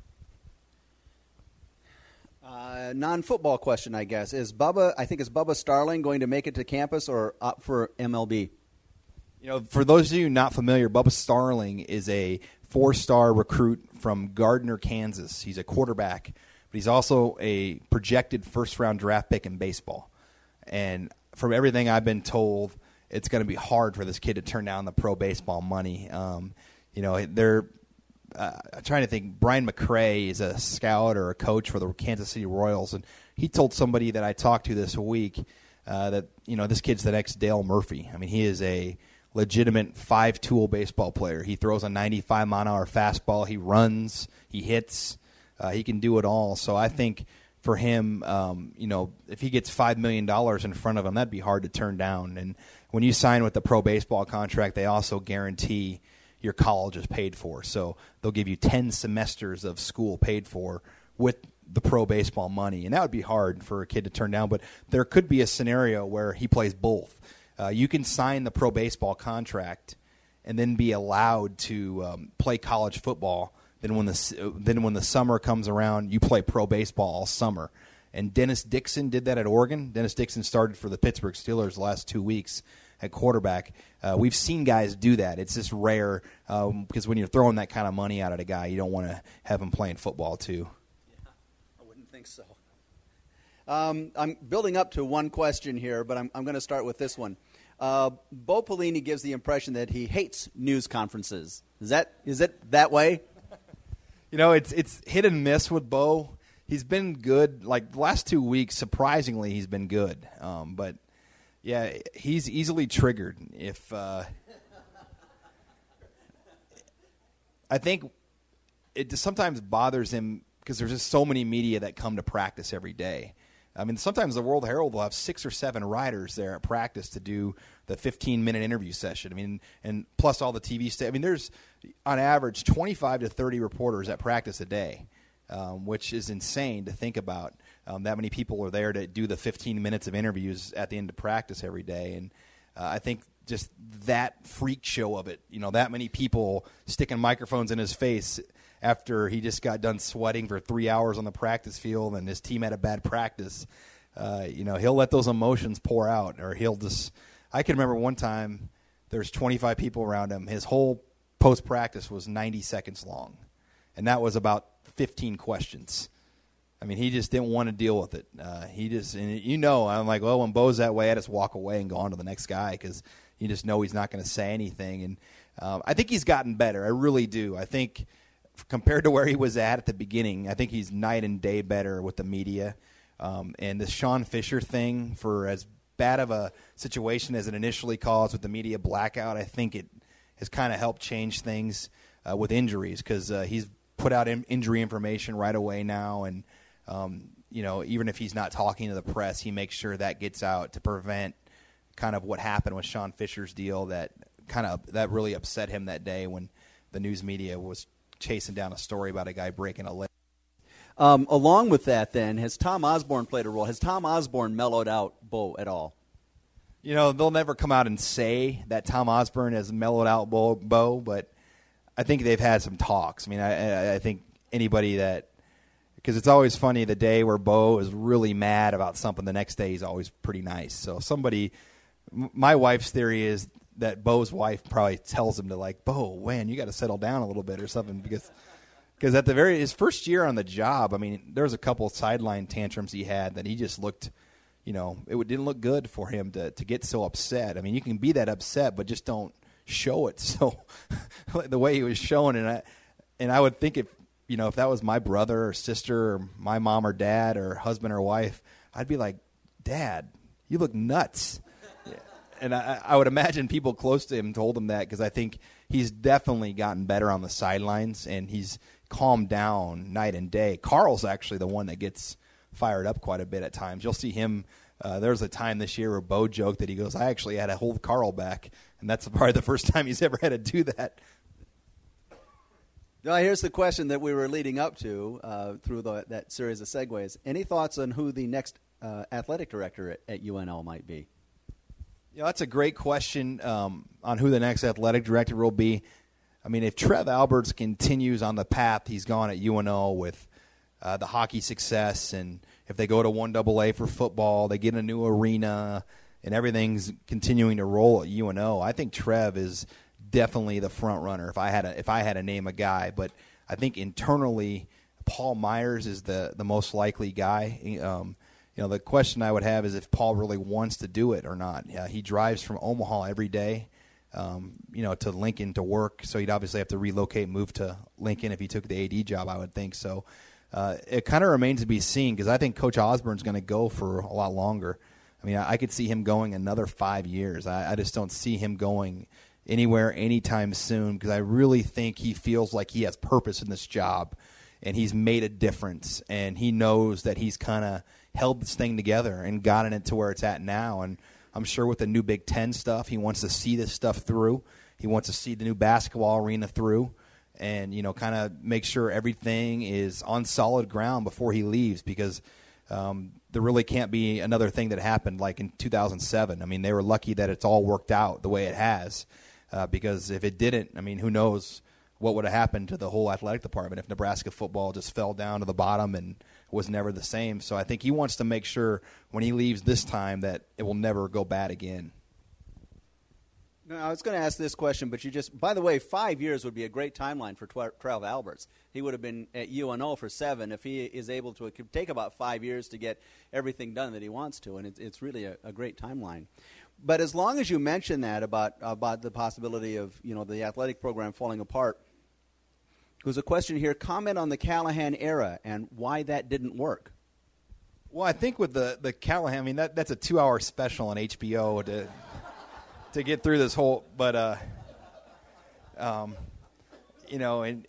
Uh, non-football question, I guess. Is Bubba, I think, is Bubba Starling going to make it to campus or opt for M L B? You know, for those of you not familiar, Bubba Starling is a four-star recruit from Gardner, Kansas. He's a quarterback, but he's also a projected first-round draft pick in baseball. And from everything I've been told, it's going to be hard for this kid to turn down the pro baseball money. Um, you know, they're uh, I'm trying to think. Brian McCray is a scout or a coach for the Kansas City Royals, and he told somebody that I talked to this week uh, that, you know, this kid's the next Dale Murphy. I mean, he is a legitimate five-tool baseball player. He throws a ninety-five mile an hour fastball. He runs. He hits. Uh, he can do it all. So I think for him, um, you know, if he gets five million dollars in front of him, that'd be hard to turn down. And when you sign with the pro baseball contract, they also guarantee your college is paid for. So they'll give you ten semesters of school paid for with the pro baseball money. And that would be hard for a kid to turn down. But there could be a scenario where he plays both. Uh, you can sign the pro baseball contract and then be allowed to um, play college football. Then when the then when the summer comes around, you play pro baseball all summer. And Dennis Dixon did that at Oregon. Dennis Dixon started for the Pittsburgh Steelers the last two weeks at quarterback. Uh, we've seen guys do that. It's just rare um, because when you're throwing that kind of money out at a guy, you don't want to have him playing football too. Yeah, I wouldn't think so. Um, I'm building up to one question here, but I'm, I'm going to start with this one. Uh, Bo Pelini gives the impression that he hates news conferences. Is that is it that way? You know, it's it's hit and miss with Bo. He's been good. Like the last two weeks, surprisingly, he's been good. Um, but yeah, he's easily triggered. If uh, I think it just sometimes bothers him because there's just so many media that come to practice every day. I mean, sometimes the World Herald will have six or seven writers there at practice to do the fifteen-minute interview session. I mean, and plus all the T V stuff. I mean, there's, on average, twenty-five to thirty reporters at practice a day, um, which is insane to think about. Um, that many people are there to do the fifteen minutes of interviews at the end of practice every day. And uh, I think just that freak show of it, you know, that many people sticking microphones in his face after he just got done sweating for three hours on the practice field and his team had a bad practice, uh, you know, he'll let those emotions pour out, or he'll just – I can remember one time there's twenty-five people around him. His whole post-practice was ninety seconds long, and that was about fifteen questions. I mean, he just didn't want to deal with it. Uh, he just – and you know, I'm like, well, when Bo's that way, I just walk away and go on to the next guy because you just know he's not going to say anything. And um, I think he's gotten better. I really do. I think – compared to where he was at at the beginning, I think he's night and day better with the media. Um, and the Sean Fisher thing, for as bad of a situation as it initially caused with the media blackout, I think it has kind of helped change things uh, with injuries because uh, he's put out in- injury information right away now. And, um, you know, even if he's not talking to the press, he makes sure that gets out to prevent kind of what happened with Sean Fisher's deal that kind of that really upset him that day when the news media was chasing down a story about a guy breaking a leg. Um, along with that, then, has Tom Osborne played a role? Has Tom Osborne mellowed out Bo at all? You know, they'll never come out and say that Tom Osborne has mellowed out Bo, Bo but I think they've had some talks. I mean, I, I think anybody that – because it's always funny, the day where Bo is really mad about something, the next day he's always pretty nice. So somebody – my wife's theory is – that Bo's wife probably tells him to, like, Bo, man, you got to settle down a little bit or something, because because at the very his first year on the job, I mean, there was a couple of sideline tantrums he had that he just looked, you know, it didn't look good for him to to get so upset. I mean, you can be that upset, but just don't show it. So the way he was showing it, I, and I would think if you know if that was my brother or sister or my mom or dad or husband or wife, I'd be like, Dad, you look nuts. And I, I would imagine people close to him told him that because I think he's definitely gotten better on the sidelines and he's calmed down night and day. Carl's actually the one that gets fired up quite a bit at times. You'll see him. Uh, there was a time this year where Bo joked that he goes, I actually had to hold Carl back, and that's probably the first time he's ever had to do that. Now, here's the question that we were leading up to uh, through the, that series of segues. Any thoughts on who the next uh, athletic director at, at U N L might be? You know, that's a great question um, on who the next athletic director will be. I mean, if Trev Alberts continues on the path he's gone at U N L with uh, the hockey success, and if they go to one double A for football, they get a new arena, and everything's continuing to roll at U N L, I think Trev is definitely the front runner if I had a, if I had to name a guy. But I think internally, Paul Myers is the, the most likely guy. Um You know, the question I would have is if Paul really wants to do it or not. Yeah, he drives from Omaha every day, um, you know, to Lincoln to work. So he'd obviously have to relocate, move to Lincoln if he took the A D job, I would think. So uh, it kind of remains to be seen because I think Coach Osborne's going to go for a lot longer. I mean, I, I could see him going another five years. I, I just don't see him going anywhere anytime soon because I really think he feels like he has purpose in this job. and he's made a difference, and he knows that he's kind of held this thing together and gotten it to where it's at now. And I'm sure with the new Big Ten stuff, he wants to see this stuff through. He wants to see the new basketball arena through, and you know, kind of make sure everything is on solid ground before he leaves, because um, there really can't be another thing that happened like in two thousand seven. I mean, they were lucky that it's all worked out the way it has, uh, because if it didn't, I mean, who knows what would have happened to the whole athletic department if Nebraska football just fell down to the bottom and was never the same. So I think he wants to make sure when he leaves this time that it will never go bad again. No, I was going to ask this question, but you just, by the way, five years would be a great timeline for Trev Alberts. He would have been at U N O for seven if he is able to. It could take about five years to get everything done that he wants to, and it's, it's really a, a great timeline. But as long as you mention that about about the possibility of, you know, the athletic program falling apart, there's a question here. Comment on the Callahan era and why that didn't work. Well, I think with the, the Callahan, I mean, that that's a two-hour special on H B O to to get through this whole, but, uh, um, you know, and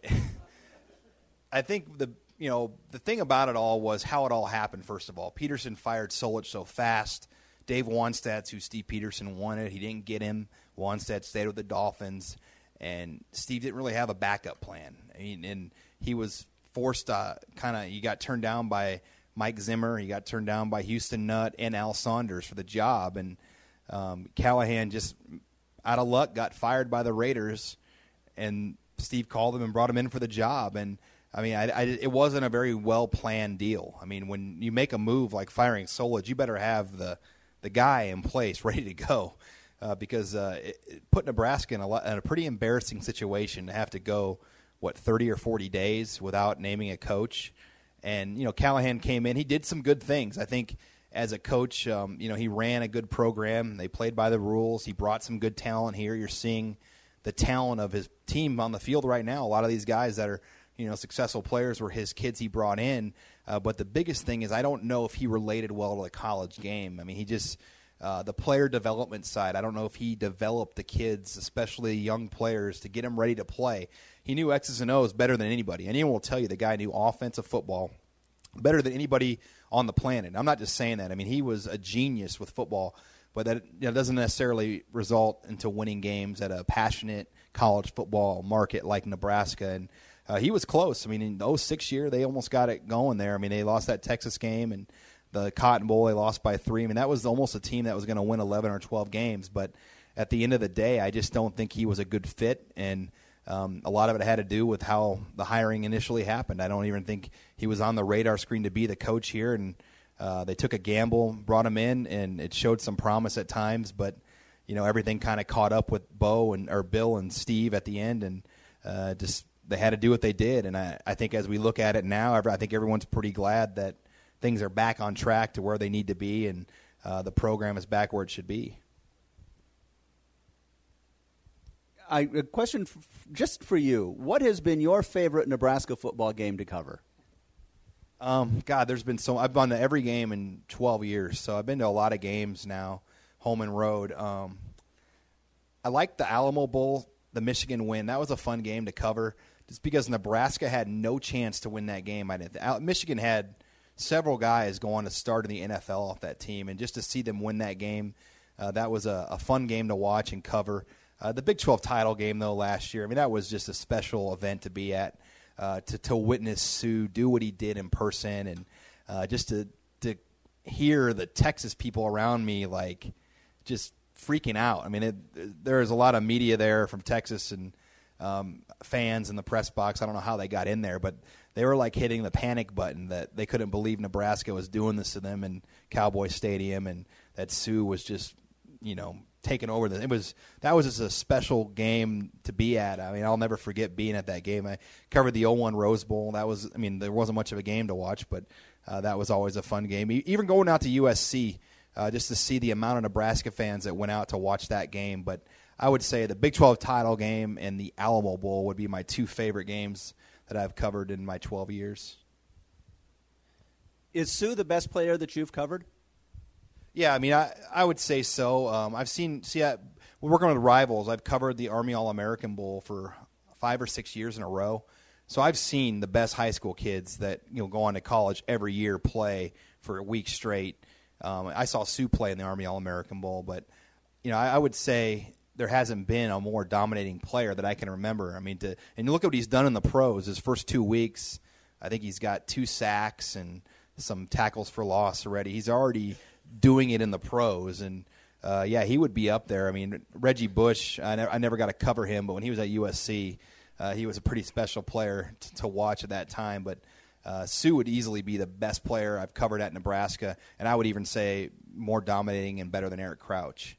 I think the, you know, the thing about it all was how it all happened, first of all. Peterson fired Solich so fast. Dave Wannstedt, who Steve Peterson wanted, he didn't get him. Wannstedt stayed with the Dolphins, and Steve didn't really have a backup plan. I mean, and he was forced to kind of – he got turned down by Mike Zimmer. He got turned down by Houston Nutt and Al Saunders for the job. And um, Callahan just, out of luck, got fired by the Raiders, and Steve called him and brought him in for the job. And, I mean, I, I, it wasn't a very well-planned deal. I mean, when you make a move like firing Solich, you better have the – the guy in place ready to go, uh, because uh, it, it put Nebraska in a, lot, in a pretty embarrassing situation to have to go, what, thirty or forty days without naming a coach. And, you know, Callahan came in. He did some good things. I think as a coach, um, you know, he ran a good program. They played by the rules. He brought some good talent here. You're seeing the talent of his team on the field right now. A lot of these guys that are, you know, successful players were his kids he brought in. Uh, but the biggest thing is I don't know if he related well to the college game. I mean, he just uh, the player development side, I don't know if he developed the kids, especially young players, to get them ready to play. He knew X's and O's better than anybody. Anyone will tell you the guy knew offensive football better than anybody on the planet. I'm not just saying that. I mean, he was a genius with football, but that, you know, doesn't necessarily result into winning games at a passionate college football market like Nebraska. And Uh, he was close. I mean, in the oh six year, they almost got it going there. I mean, they lost that Texas game, and the Cotton Bowl, they lost by three. I mean, that was almost a team that was going to win eleven or twelve games. But at the end of the day, I just don't think he was a good fit, and um, a lot of it had to do with how the hiring initially happened. I don't even think he was on the radar screen to be the coach here, and uh, they took a gamble, brought him in, and it showed some promise at times. But, you know, everything kind of caught up with Bo and or Bill and Steve at the end, and uh, just – they had to do what they did, and I, I think as we look at it now, I think everyone's pretty glad that things are back on track to where they need to be, and uh, the program is back where it should be. I, a question f- just for you. What has been your favorite Nebraska football game to cover? Um, God, there's been so – I've been to every game in twelve years, so I've been to a lot of games now, home and road. Um, I like the Alamo Bowl, the Michigan win. That was a fun game to cover. Just because Nebraska had no chance to win that game. I didn't. Th- Michigan had several guys go on to start in the N F L off that team, and just to see them win that game, uh, that was a, a fun game to watch and cover. Uh, the Big twelve title game, though, last year, I mean, that was just a special event to be at, uh, to, to witness Sue do what he did in person, and uh, just to to hear the Texas people around me, like, just freaking out. I mean, it, there was a lot of media there from Texas and Um, fans in the press box. I don't know how they got in there, but they were like hitting the panic button that they couldn't believe Nebraska was doing this to them in Cowboy Stadium, and that Sue was just, you know, taking over. The, it was that was just a special game to be at. I mean, I'll never forget being at that game. I covered the oh one Rose Bowl. That was, I mean, there wasn't much of a game to watch, but uh, that was always a fun game. Even going out to U S C, uh, just to see the amount of Nebraska fans that went out to watch that game, but I would say the Big twelve title game and the Alamo Bowl would be my two favorite games that I've covered in my twelve years. Is Sue the best player that you've covered? Yeah, I mean, I, I would say so. Um, I've seen, see, I, we're working with rivals. I've covered the Army All-American Bowl for five or six years in a row. So I've seen the best high school kids that you know go on to college every year play for a week straight. Um, I saw Sue play in the Army All-American Bowl, but you know I, I would say there hasn't been a more dominating player that I can remember. I mean, to, and look at what he's done in the pros. His first two weeks, I think he's got two sacks and some tackles for loss already. He's already doing it in the pros, and uh, yeah, he would be up there. I mean, Reggie Bush, I, ne- I never got to cover him, but when he was at U S C, uh, he was a pretty special player t- to watch at that time. But uh, Sue would easily be the best player I've covered at Nebraska, and I would even say more dominating and better than Eric Crouch.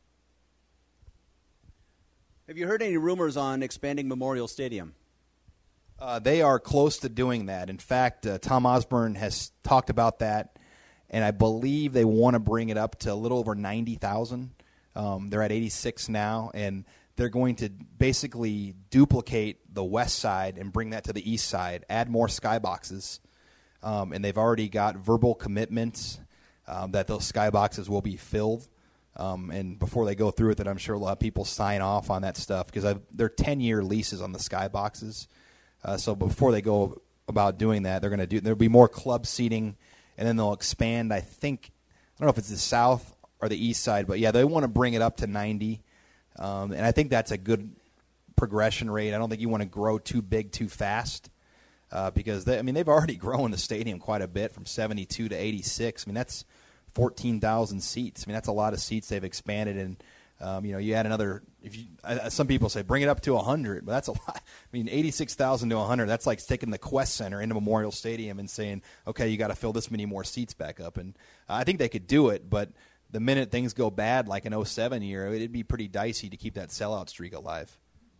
Have you heard any rumors on expanding Memorial Stadium? Uh, they are close to doing that. In fact, uh, Tom Osborne has talked about that, and I believe they want to bring it up to a little over ninety thousand. Um, they're at eighty-six now, and they're going to basically duplicate the west side and bring that to the east side, add more skyboxes, um, and they've already got verbal commitments um, that those skyboxes will be filled. Um, and before they go through it, that I'm sure a lot of people sign off on that stuff because they're ten-year leases on the skyboxes. Uh, so before they go about doing that, they're going to do. There'll be more club seating, and then they'll expand. I think I don't know if it's the south or the east side, but yeah, they want to bring it up to ninety, um, and I think that's a good progression rate. I don't think you want to grow too big too fast uh, because they, I mean they've already grown the stadium quite a bit from seventy-two to eighty-six. I mean that's fourteen thousand seats. I mean, that's a lot of seats they've expanded. And, um, you know, you add another – If you, uh, some people say bring it up to one hundred, but that's a lot. I mean, eighty-six thousand to one hundred, that's like taking the Quest Center into Memorial Stadium and saying, okay, you got to fill this many more seats back up. And uh, I think they could do it, but the minute things go bad, like an oh seven year, it'd be pretty dicey to keep that sellout streak alive.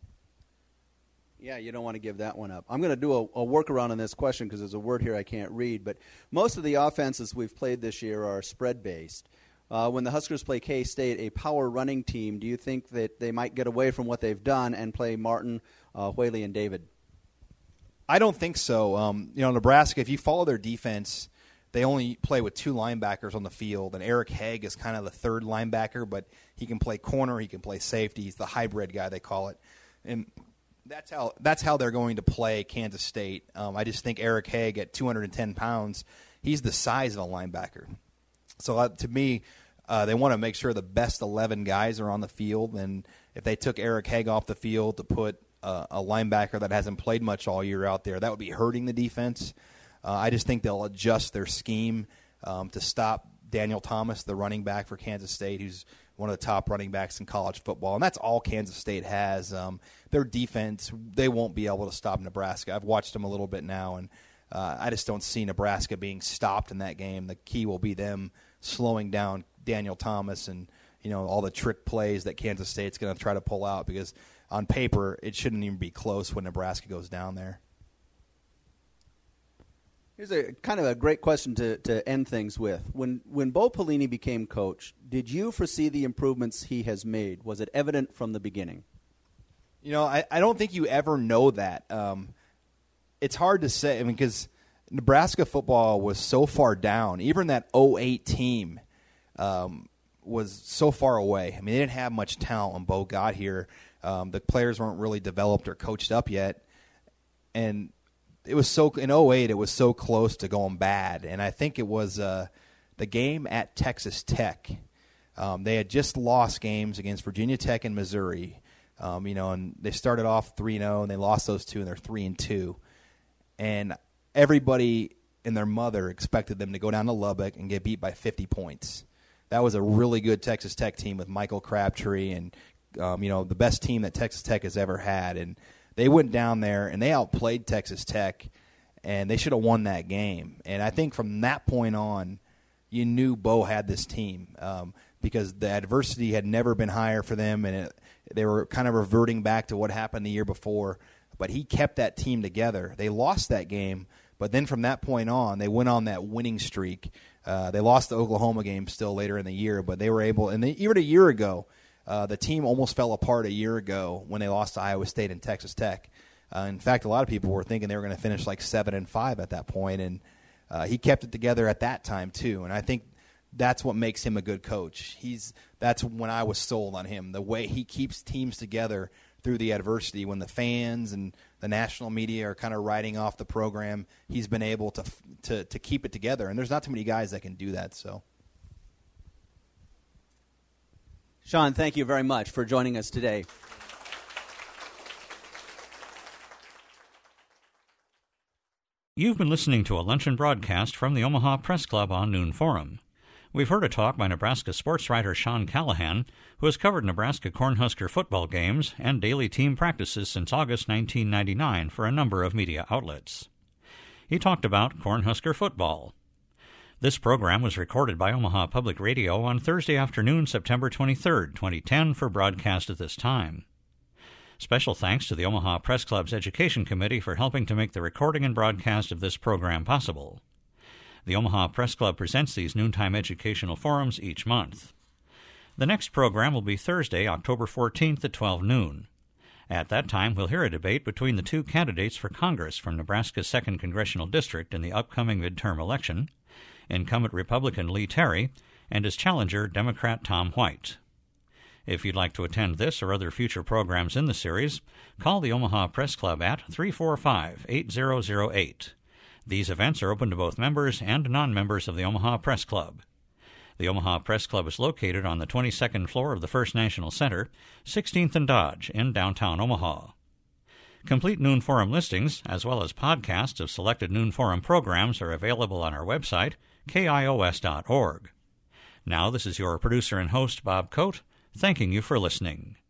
Yeah, you don't want to give that one up. I'm going to do a, a workaround on this question because there's a word here I can't read. But most of the offenses we've played this year are spread-based. Uh, when the Huskers play K-State, a power running team, do you think that they might get away from what they've done and play Martin, uh, Whaley, and David? I don't think so. Um, you know, Nebraska, if you follow their defense, they only play with two linebackers on the field, and Eric Haig is kind of the third linebacker, but he can play corner, he can play safety. He's the hybrid guy, they call it. And That's how that's how they're going to play Kansas State. Um, I just think Eric Haig at two hundred ten pounds, he's the size of a linebacker. So uh, to me, uh, they want to make sure the best eleven guys are on the field. And if they took Eric Haig off the field to put uh, a linebacker that hasn't played much all year out there, that would be hurting the defense. Uh, I just think they'll adjust their scheme um, to stop Daniel Thomas, the running back for Kansas State, who's one of the top running backs in college football, and that's all Kansas State has. Um, their defense, they won't be able to stop Nebraska. I've watched them a little bit now, and uh, I just don't see Nebraska being stopped in that game. The key will be them slowing down Daniel Thomas and you know all the trick plays that Kansas State's going to try to pull out because on paper it shouldn't even be close when Nebraska goes down there. Here's a kind of a great question to, to end things with. When when Bo Pelini became coach, did you foresee the improvements he has made? Was it evident from the beginning? You know, I, I don't think you ever know that. Um, it's hard to say. I mean, because Nebraska football was so far down. Even that oh eight team um, was so far away. I mean, they didn't have much talent when Bo got here. Um, the players weren't really developed or coached up yet. And it was so in oh eight, it was so close to going bad. And I think it was uh, the game at Texas Tech. Um, they had just lost games against Virginia Tech and Missouri. Um, you know, and they started off three and oh, and they lost those two, and they're three and two. And everybody and their mother expected them to go down to Lubbock and get beat by fifty points. That was a really good Texas Tech team with Michael Crabtree and, um, you know, the best team that Texas Tech has ever had. And they went down there, and they outplayed Texas Tech, and they should have won that game. And I think from that point on, you knew Bo had this team um, because the adversity had never been higher for them, and it, they were kind of reverting back to what happened the year before. But he kept that team together. They lost that game, but then from that point on, they went on that winning streak. Uh, they lost the Oklahoma game still later in the year, but they were able – and they, even a year ago, uh, the team almost fell apart a year ago when they lost to Iowa State and Texas Tech. Uh, in fact, a lot of people were thinking they were going to finish like seven and five at that point, and uh, he kept it together at that time too. And I think that's what makes him a good coach. He's that's when I was sold on him. The way he keeps teams together through the adversity when the fans and the national media are kind of writing off the program. He's been able to to to keep it together, and there's not too many guys that can do that. So, Sean, thank you very much for joining us today. You've been listening to a luncheon broadcast from the Omaha Press Club on Noon Forum. We've heard a talk by Nebraska sports writer Sean Callahan, who has covered Nebraska Cornhusker football games and daily team practices since August nineteen ninety-nine for a number of media outlets. He talked about Cornhusker football. This program was recorded by Omaha Public Radio on Thursday afternoon, September twenty-third, twenty ten, for broadcast at this time. Special thanks to the Omaha Press Club's Education Committee for helping to make the recording and broadcast of this program possible. The Omaha Press Club presents these noontime educational forums each month. The next program will be Thursday, October fourteenth at twelve noon. At that time, we'll hear a debate between the two candidates for Congress from Nebraska's second Congressional District in the upcoming midterm election, incumbent Republican Lee Terry and his challenger, Democrat Tom White. If you'd like to attend this or other future programs in the series, call the Omaha Press Club at three four five, eight zero zero eight. These events are open to both members and non-members of the Omaha Press Club. The Omaha Press Club is located on the twenty-second floor of the First National Center, sixteenth and Dodge, in downtown Omaha. Complete Noon Forum listings, as well as podcasts of selected Noon Forum programs, are available on our website, K I O S dot org. Now, this is your producer and host, Bob Coate, thanking you for listening.